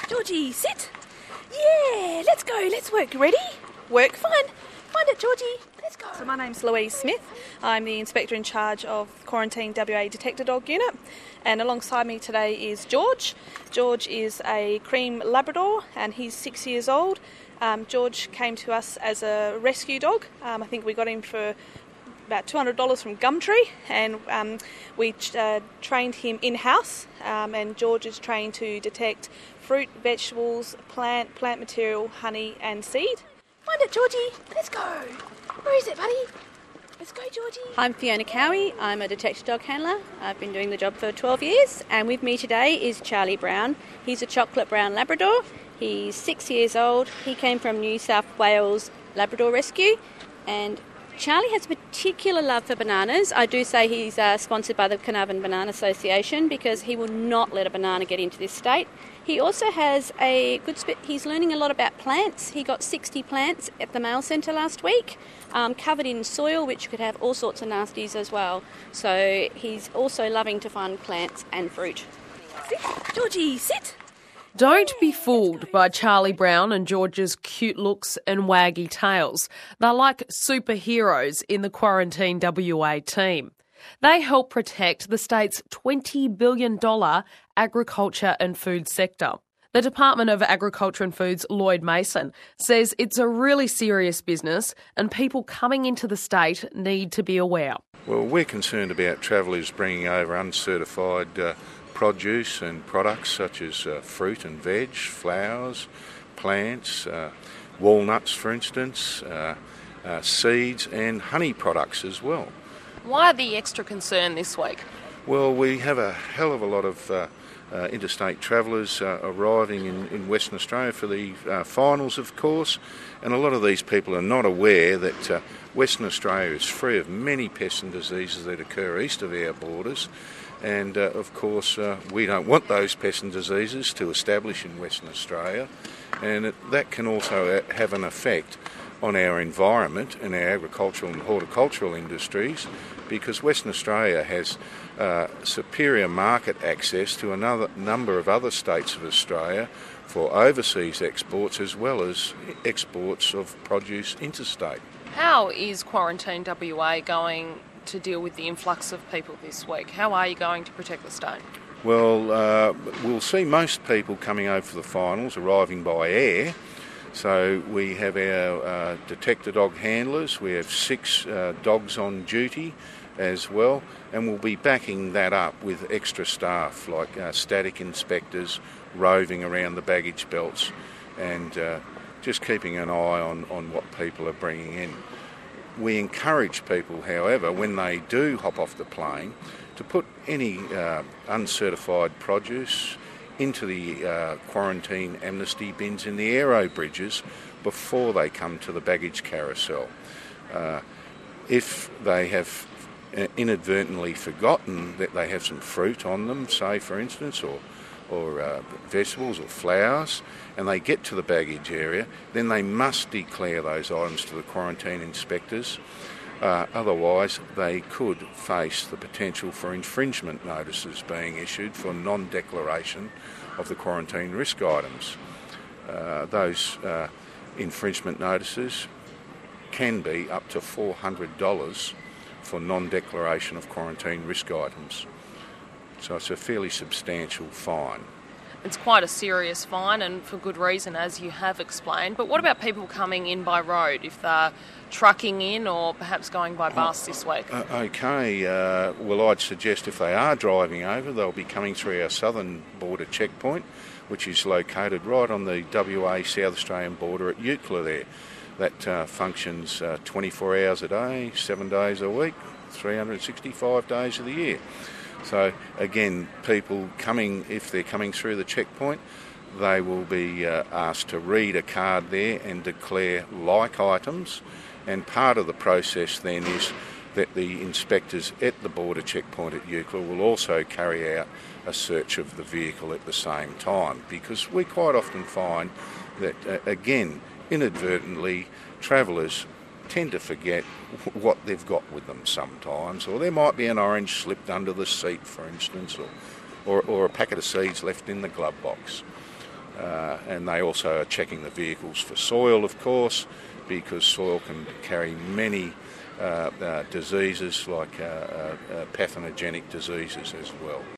Georgie, sit. Yeah, let's go, let's work. Ready? Work, fine. Find it, Georgie. Let's go. So my name's Louise Smith. I'm the inspector in charge of Quarantine WA Detector Dog Unit. And alongside me today is George. George is a cream Labrador and he's 6 years old. George came to us as a rescue dog. I think we got him for about $200 from Gumtree, and we trained him in-house, and George is trained to detect fruit, vegetables, plant material, honey and seed. Find it, Georgie. Let's go. Where is it, buddy? Let's go, Georgie. I'm Fiona Cowie. I'm a detector dog handler. I've been doing the job for 12 years, and with me today is Charlie Brown. He's a chocolate brown Labrador. He's 6 years old. He came from New South Wales Labrador Rescue, and Charlie has a particular love for bananas. I do say he's sponsored by the Carnarvon Banana Association because he will not let a banana get into this state. He also has a good he's learning a lot about plants. He got 60 plants at the mail centre last week, covered in soil, which could have all sorts of nasties as well. So he's also loving to find plants and fruit. Sit, Georgie, sit. Don't be fooled by Charlie Brown and George's cute looks and waggy tails. They're like superheroes in the Quarantine WA team. They help protect the state's $20 billion agriculture and food sector. The Department of Agriculture and Foods, Lloyd Mason, says it's a really serious business and people coming into the state need to be aware. Well, we're concerned about travellers bringing over uncertified produce and products such as fruit and veg, flowers, plants, walnuts for instance, seeds and honey products as well. Why the extra concern this week? Well, we have a hell of a lot of interstate travellers arriving in Western Australia for the finals, of course, and a lot of these people are not aware that Western Australia is free of many pests and diseases that occur east of our borders. And, of course, we don't want those pests and diseases to establish in Western Australia. And that can also have an effect on our environment and our agricultural and horticultural industries, because Western Australia has superior market access to another number of other states of Australia for overseas exports as well as exports of produce interstate. How is Quarantine WA going to deal with the influx of people this week? How are you going to protect the state? Well, we'll see most people coming over for the finals arriving by air. So we have our detector dog handlers. We have 6 dogs on duty as well, and we'll be backing that up with extra staff like static inspectors roving around the baggage belts and just keeping an eye on what people are bringing in. We encourage people, however, when they do hop off the plane, to put any uncertified produce into the quarantine amnesty bins in the aero bridges before they come to the baggage carousel. If they have inadvertently forgotten that they have some fruit on them, say for instance, or vegetables or flowers, and they get to the baggage area, then they must declare those items to the quarantine inspectors. Otherwise, they could face the potential for infringement notices being issued for non-declaration of the quarantine risk items. Those infringement notices can be up to $400 for non-declaration of quarantine risk items. So it's a fairly substantial fine. It's quite a serious fine, and for good reason, as you have explained. But what about people coming in by road, if they're trucking in or perhaps going by bus this week? Okay, well, I'd suggest if they are driving over, they'll be coming through our southern border checkpoint, which is located right on the WA South Australian border at Eucla there. That functions 24 hours a day, 7 days a week, 365 days of the year. So again, people coming, if they're coming through the checkpoint, they will be asked to read a card there and declare like items. And part of the process then is that the inspectors at the border checkpoint at Eucla will also carry out a search of the vehicle at the same time, because we quite often find that, again, inadvertently, travellers tend to forget what they've got with them sometimes, or there might be an orange slipped under the seat, for instance, or a packet of seeds left in the glove box. and they also are checking the vehicles for soil, of course, because soil can carry many diseases like pathogenic diseases as well.